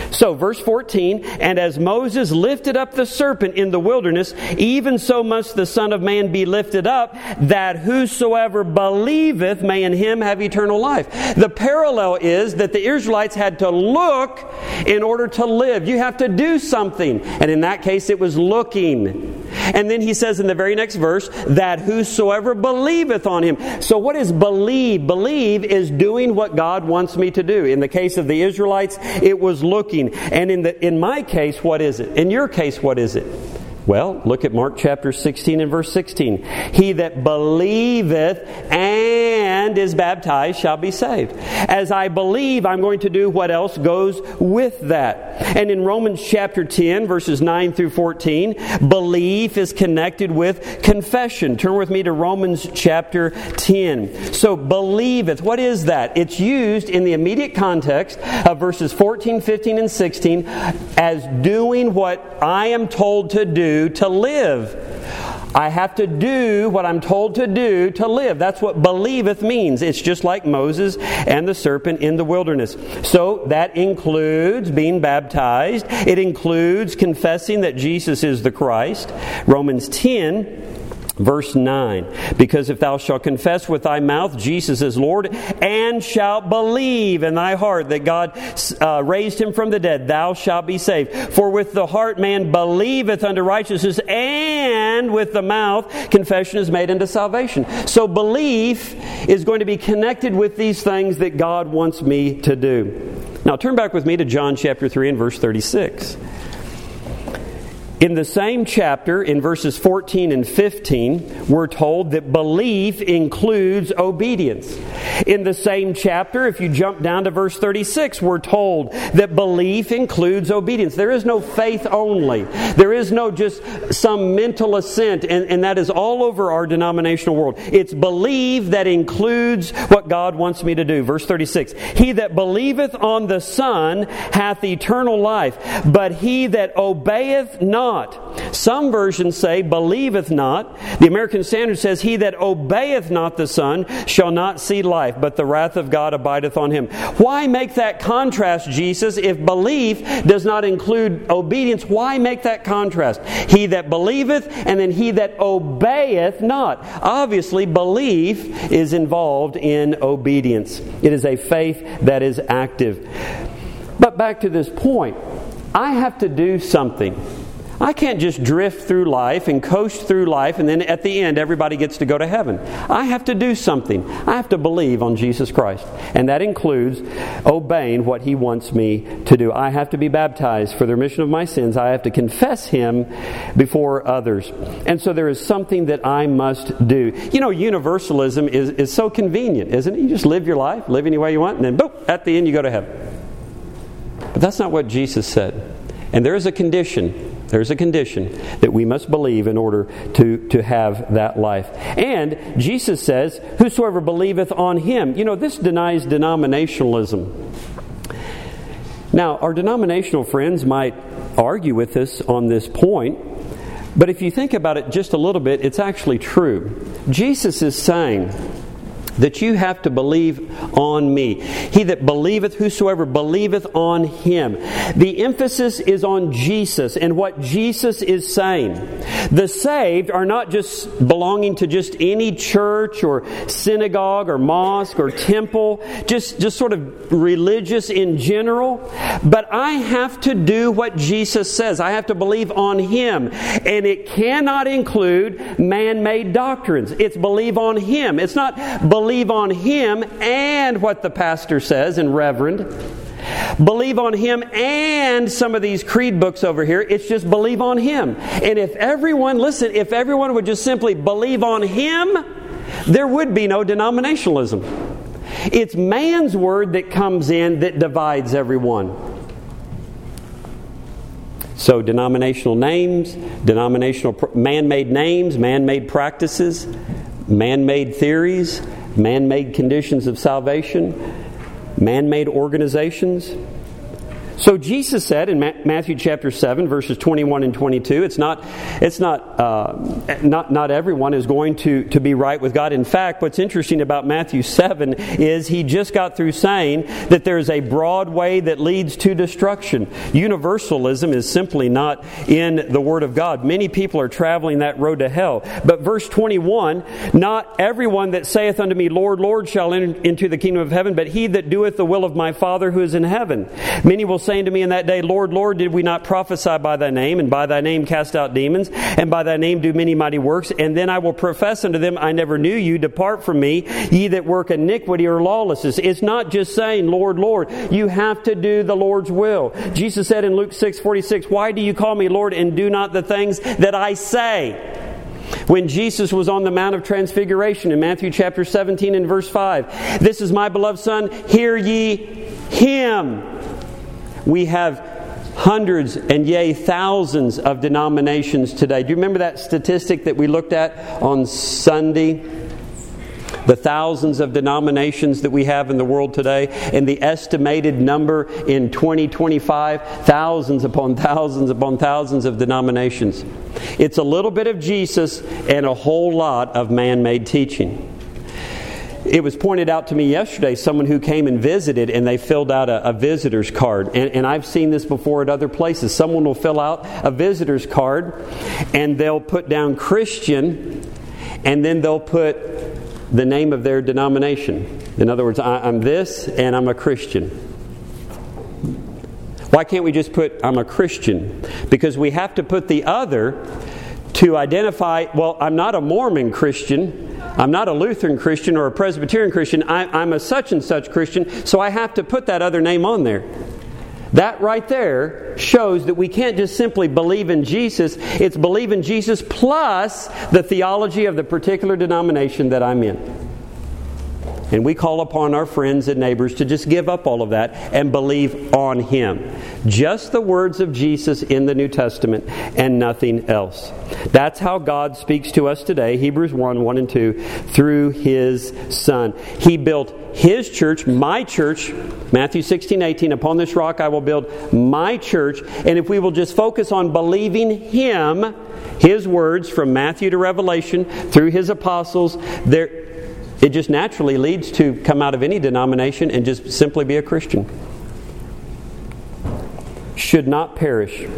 So, verse fourteen, and as Moses lifted up the serpent in the wilderness, even so must the Son of Man be lifted up, that whosoever believeth may in him have eternal life. The parallel is that the Israelites had to look in order to live. You have to do something. And in that case, it was looking. And then he says in the very next verse, that whosoever believeth on him. So what is believe? Believe is doing what God wants me to do. In the case of the Israelites, it was looking. And in the in my case, what is it? In your case, what is it? Well, look at Mark chapter sixteen and verse sixteen. He that believeth and is baptized shall be saved. As I believe, I'm going to do what else goes with that. And in Romans chapter ten, verses nine through fourteen, belief is connected with confession. Turn with me to Romans chapter ten. So, believeth, what is that? It's used in the immediate context of verses fourteen, fifteen, and sixteen as doing what I am told to do to live. I have to do what I'm told to do to live. That's what believeth means. It's just like Moses and the serpent in the wilderness. So that includes being baptized. It includes confessing that Jesus is the Christ. Romans ten, verse nine. Because if thou shalt confess with thy mouth Jesus is Lord, and shalt believe in thy heart that God uh, raised him from the dead, thou shalt be saved. For with the heart man believeth unto righteousness, and with the mouth confession is made unto salvation. So belief is going to be connected with these things that God wants me to do. Now turn back with me to John chapter three and verse thirty-six. In the same chapter, in verses fourteen and fifteen, we're told that belief includes obedience. In the same chapter, if you jump down to verse thirty-six, we're told that belief includes obedience. There is no faith only. There is no just some mental assent, and, and that is all over our denominational world. It's believe that includes what God wants me to do. Verse thirty-six, he that believeth on the Son hath eternal life, but he that obeyeth not. Some versions say, believeth not. The American Standard says, he that obeyeth not the Son shall not see life, but the wrath of God abideth on him. Why make that contrast, Jesus? If belief does not include obedience, why make that contrast? He that believeth, and then he that obeyeth not. Obviously, belief is involved in obedience. It is a faith that is active. But back to this point, I have to do something. I can't just drift through life and coast through life and then at the end everybody gets to go to heaven. I have to do something. I have to believe on Jesus Christ. And that includes obeying what He wants me to do. I have to be baptized for the remission of my sins. I have to confess Him before others. And so there is something that I must do. You know, universalism is, is so convenient, isn't it? You just live your life, live any way you want, and then boom, at the end you go to heaven. But that's not what Jesus said. And there is a condition. There's a condition that we must believe in order to, to have that life. And Jesus says, whosoever believeth on Him. You know, this denies denominationalism. Now, our denominational friends might argue with us on this point, but if you think about it just a little bit, it's actually true. Jesus is saying that you have to believe on me. He that believeth, whosoever believeth on Him. The emphasis is on Jesus and what Jesus is saying. The saved are not just belonging to just any church or synagogue or mosque or temple, just, just sort of religious in general. But I have to do what Jesus says. I have to believe on Him. And it cannot include man-made doctrines. It's believe on Him. It's not believe Believe on Him and what the pastor says and reverend. Believe on Him and some of these creed books over here. It's just believe on Him. And if everyone, listen, if everyone would just simply believe on Him, there would be no denominationalism. It's man's word that comes in that divides everyone. So denominational names, denominational man-made names, man-made practices, man-made theories, man-made conditions of salvation, man-made organizations. So Jesus said in Matthew chapter seven, verses twenty-one and twenty-two, it's not, it's not, uh, not, not everyone is going to, to be right with God. In fact, what's interesting about Matthew seven is he just got through saying that there's a broad way that leads to destruction. Universalism is simply not in the Word of God. Many people are traveling that road to hell. But verse twenty-one, not everyone that saith unto me, Lord, Lord, shall enter into the kingdom of heaven, but he that doeth the will of my Father who is in heaven. Many will say unto me in that day, Lord, Lord, did we not prophesy by thy name, and by thy name cast out demons, and by thy name do many mighty works? And then I will profess unto them, I never knew you. Depart from me, ye that work iniquity or lawlessness. It's not just saying, Lord, Lord. You have to do the Lord's will. Jesus said in Luke six forty-six, why do you call me Lord and do not the things that I say? When Jesus was on the Mount of Transfiguration in Matthew chapter seventeen and verse five, this is my beloved Son, hear ye Him. We have hundreds and yea, thousands of denominations today. Do you remember that statistic that we looked at on Sunday? The thousands of denominations that we have in the world today, and the estimated number in twenty twenty-five, thousands upon thousands upon thousands of denominations. It's a little bit of Jesus and a whole lot of man-made teaching. It was pointed out to me yesterday, someone who came and visited, and they filled out a, a visitor's card. And, and I've seen this before at other places. Someone will fill out a visitor's card, and they'll put down Christian, and then they'll put the name of their denomination. In other words, I, I'm this, and I'm a Christian. Why can't we just put, I'm a Christian? Because we have to put the other to identify, well, I'm not a Mormon Christian. I'm not a Lutheran Christian or a Presbyterian Christian. I, I'm a such and such Christian, so I have to put that other name on there. That right there shows that we can't just simply believe in Jesus. It's believe in Jesus plus the theology of the particular denomination that I'm in. And we call upon our friends and neighbors to just give up all of that and believe on Him. Just the words of Jesus in the New Testament and nothing else. That's how God speaks to us today, Hebrews one, one and two, through His Son. He built His church, my church, Matthew sixteen, eighteen, upon this rock I will build my church. And if we will just focus on believing Him, His words from Matthew to Revelation, through His apostles, there it just naturally leads to come out of any denomination and just simply be a Christian. Should not perish.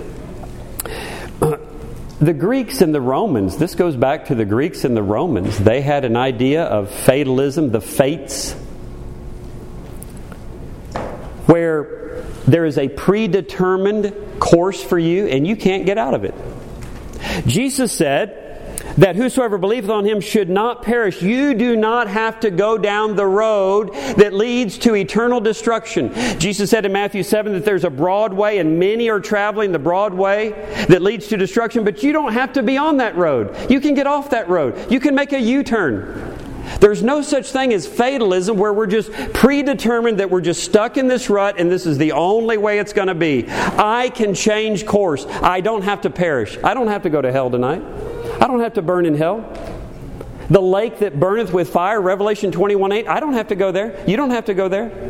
The Greeks and the Romans, this goes back to the Greeks and the Romans. They had an idea of fatalism, the fates, where there is a predetermined course for you and you can't get out of it. Jesus said that whosoever believeth on Him should not perish. You do not have to go down the road that leads to eternal destruction. Jesus said in Matthew seven that there's a broad way and many are traveling the broad way that leads to destruction, but you don't have to be on that road. You can get off that road. You can make a U-turn. There's no such thing as fatalism where we're just predetermined that we're just stuck in this rut and this is the only way it's going to be. I can change course. I don't have to perish. I don't have to go to hell tonight. I don't have to burn in hell. The lake that burneth with fire, Revelation twenty-one eight, I don't have to go there. You don't have to go there.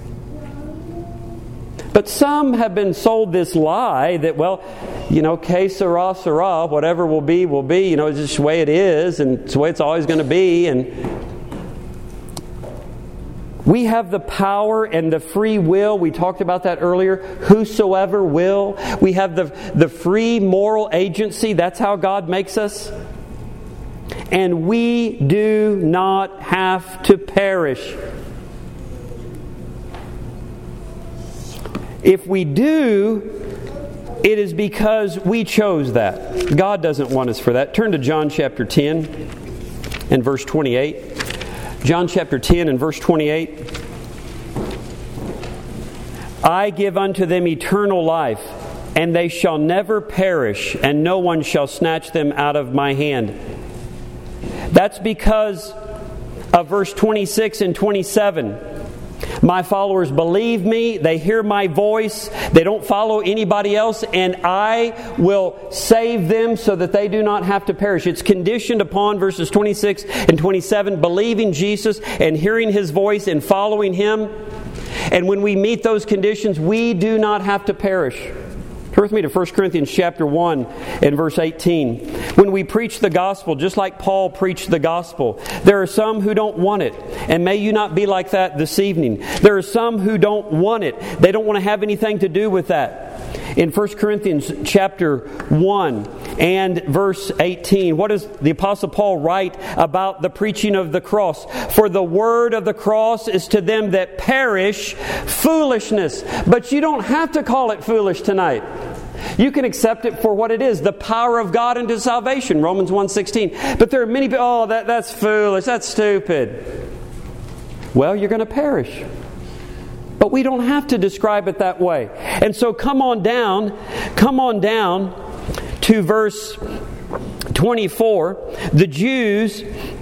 But some have been sold this lie that, well, you know, que sera, sera, whatever will be, will be. You know, it's just the way it is, and it's the way it's always going to be. And we have the power and the free will. We talked about that earlier. Whosoever will. We have the, the free moral agency. That's how God makes us. And we do not have to perish. If we do, it is because we chose that. God doesn't want us for that. Turn to John chapter ten and verse twenty-eight. John chapter ten and verse twenty-eight. I give unto them eternal life, and they shall never perish, and no one shall snatch them out of my hand. That's because of verse twenty-six and twenty-seven. My followers believe me, they hear my voice, they don't follow anybody else, and I will save them so that they do not have to perish. It's conditioned upon verses twenty-six and twenty-seven, believing Jesus and hearing His voice and following Him. And when we meet those conditions, we do not have to perish. Turn with me to First Corinthians chapter one and verse eighteen. When we preach the gospel, just like Paul preached the gospel, there are some who don't want it. And may you not be like that this evening. There are some who don't want it. They don't want to have anything to do with that. In First Corinthians chapter one and verse eighteen, what does the Apostle Paul write about the preaching of the cross? For the word of the cross is to them that perish foolishness. But you don't have to call it foolish tonight. You can accept it for what it is, the power of God unto salvation, Romans one sixteen. But there are many people, oh, that, that's foolish, that's stupid. Well, you're going to perish. But we don't have to describe it that way. And so come on down, come on down to verse twenty-four. The Jews,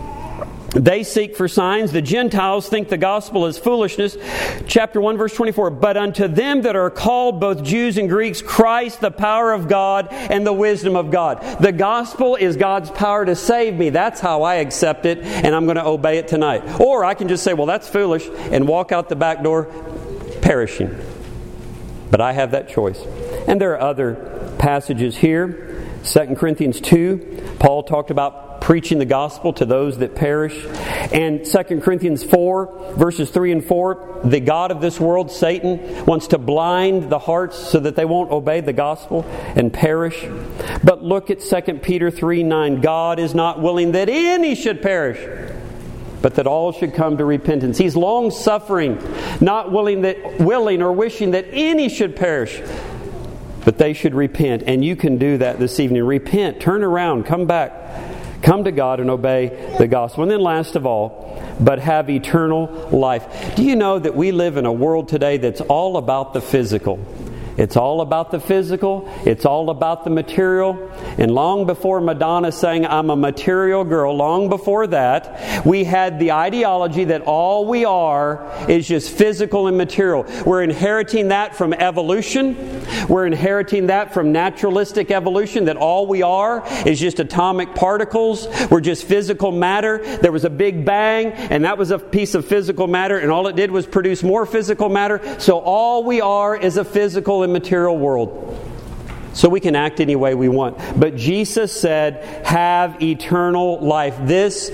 they seek for signs. The Gentiles think the gospel is foolishness. Chapter one, verse twenty-four. But unto them that are called, both Jews and Greeks, Christ, the power of God and the wisdom of God. The gospel is God's power to save me. That's how I accept it, and I'm going to obey it tonight. Or I can just say, well, that's foolish, and walk out the back door perishing. But I have that choice. And there are other passages here. Second Corinthians two, Paul talked about preaching the gospel to those that perish. And Second Corinthians four, verses three and four, the god of this world, Satan, wants to blind the hearts so that they won't obey the gospel and perish. But look at Second Peter three nine. God is not willing that any should perish, but that all should come to repentance. He's long-suffering, not willing that willing or wishing that any should perish, but they should repent. And you can do that this evening. Repent, turn around, come back, come to God and obey the gospel. And then last of all, but have eternal life. Do you know that we live in a world today that's all about the physical? It's all about the physical. It's all about the material. And long before Madonna sang, I'm a material girl, long before that, we had the ideology that all we are is just physical and material. We're inheriting that from evolution. We're inheriting that from naturalistic evolution, that all we are is just atomic particles. We're just physical matter. There was a big bang, and that was a piece of physical matter, and all it did was produce more physical matter. So all we are is a physical and material world. So we can act any way we want. But Jesus said, have eternal life. This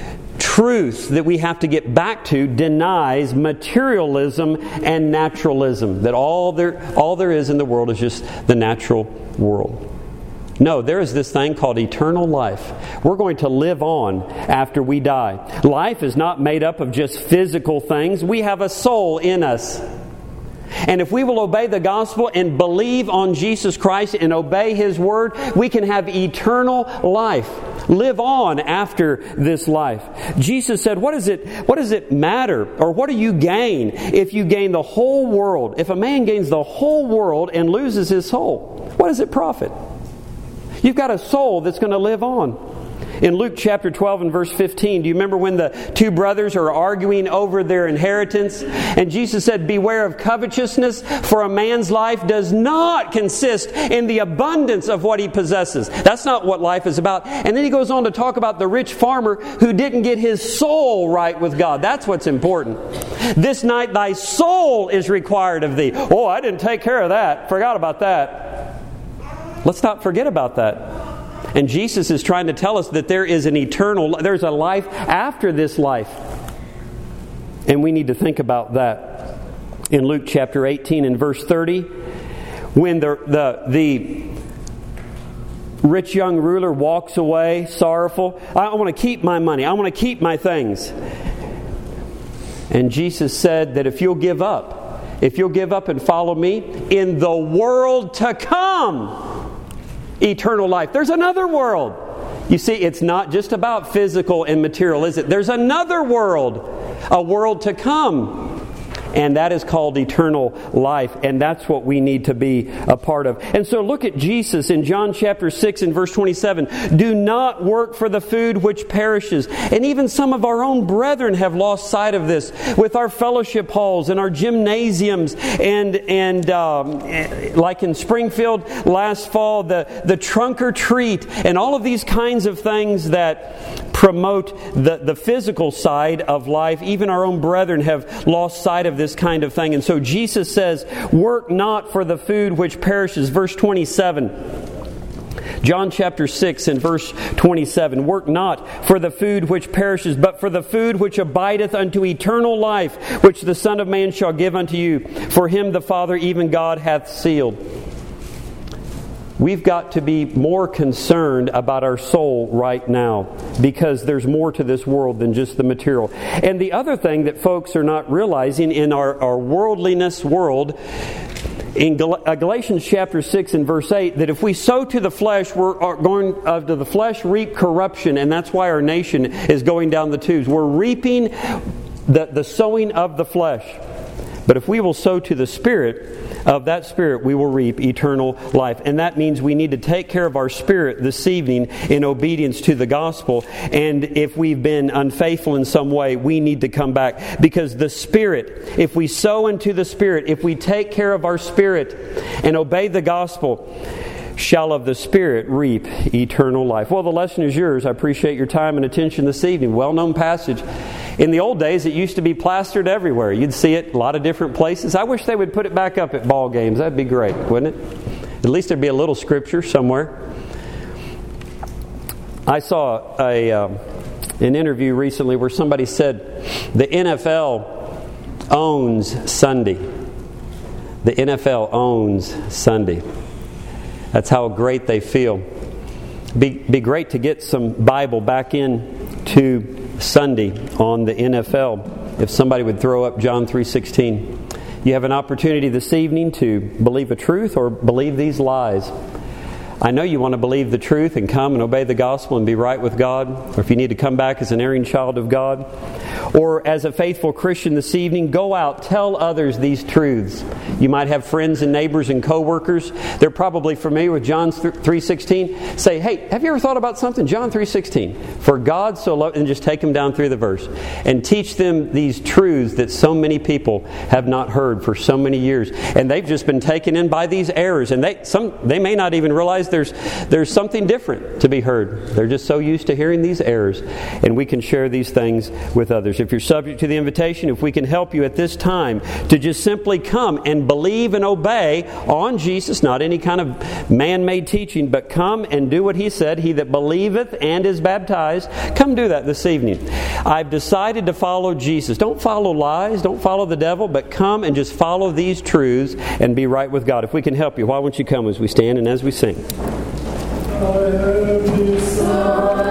truth that we have to get back to denies materialism and naturalism. That all there, all there is in the world is just the natural world. No, there is this thing called eternal life. We're going to live on after we die. Life is not made up of just physical things. We have a soul in us. And if we will obey the gospel and believe on Jesus Christ and obey His Word, we can have eternal life. Live on after this life. Jesus said, what does it, what does it matter, or what do you gain if you gain the whole world? If a man gains the whole world and loses his soul, what does it profit? You've got a soul that's going to live on. In Luke chapter twelve and verse fifteen, do you remember when the two brothers are arguing over their inheritance? And Jesus said, beware of covetousness, for a man's life does not consist in the abundance of what he possesses. That's not what life is about. And then He goes on to talk about the rich farmer who didn't get his soul right with God. That's what's important. This night thy soul is required of thee. Oh, I didn't take care of that. Forgot about that. Let's not forget about that. And Jesus is trying to tell us that there is an eternal, there's a life after this life. And we need to think about that. In Luke chapter eighteen and verse thirty, when the the, the rich young ruler walks away sorrowful, I want to keep my money, I want to keep my things. And Jesus said that if you'll give up, if you'll give up and follow me, in the world to come, eternal life. There's another world. You see, it's not just about physical and material, is it? There's another world, a world to come. And that is called eternal life. And that's what we need to be a part of. And so look at Jesus in John chapter six and verse twenty-seven. Do not work for the food which perishes. And even some of our own brethren have lost sight of this with our fellowship halls and our gymnasiums. And and um, like in Springfield last fall, the, the trunk or treat and all of these kinds of things that promote the, the physical side of life. Even our own brethren have lost sight of this. this kind of thing. And so Jesus says, work not for the food which perishes. Verse twenty-seven. John chapter six and verse twenty-seven. Work not for the food which perishes, but for the food which abideth unto eternal life, which the Son of Man shall give unto you. For him the Father, even God, hath sealed. We've got to be more concerned about our soul right now, because there's more to this world than just the material. And the other thing that folks are not realizing in our, our worldliness world, in Galatians chapter six and verse eight, that if we sow to the flesh, we're going uh, to the flesh reap corruption, and that's why our nation is going down the tubes. We're reaping the, the sowing of the flesh. But if we will sow to the Spirit, of that Spirit we will reap eternal life. And that means we need to take care of our spirit this evening in obedience to the gospel. And if we've been unfaithful in some way, we need to come back. Because the Spirit, if we sow into the Spirit, if we take care of our spirit and obey the gospel, shall of the Spirit reap eternal life. Well, the lesson is yours. I appreciate your time and attention this evening. Well-known passage. In the old days, it used to be plastered everywhere. You'd see it a lot of different places. I wish they would put it back up at ball games. That'd be great, wouldn't it? At least there'd be a little scripture somewhere. I saw a uh, an interview recently where somebody said the N F L owns Sunday. The N F L owns Sunday. That's how great they feel. Be be great to get some Bible back in to Sunday on the N F L. If somebody would throw up John three sixteen. You have an opportunity this evening to believe a truth or believe these lies. I know you want to believe the truth and come and obey the gospel and be right with God. Or if you need to come back as an erring child of God. Or as a faithful Christian this evening, go out, tell others these truths. You might have friends and neighbors and co-workers. They're probably familiar with John three sixteen. Say, hey, have you ever thought about something? John three sixteen. For God so loved, and just take them down through the verse. And teach them these truths that so many people have not heard for so many years. And they've just been taken in by these errors. And they some they may not even realize there's there's something different to be heard. They're just so used to hearing these errors. And we can share these things with others. If you're subject to the invitation, if we can help you at this time to just simply come and believe and obey on Jesus, not any kind of man-made teaching, but come and do what He said. He that believeth and is baptized, come do that this evening. I've decided to follow Jesus. Don't follow lies, don't follow the devil, but come and just follow these truths and be right with God. If we can help you, why won't you come as we stand and as we sing? I have decided.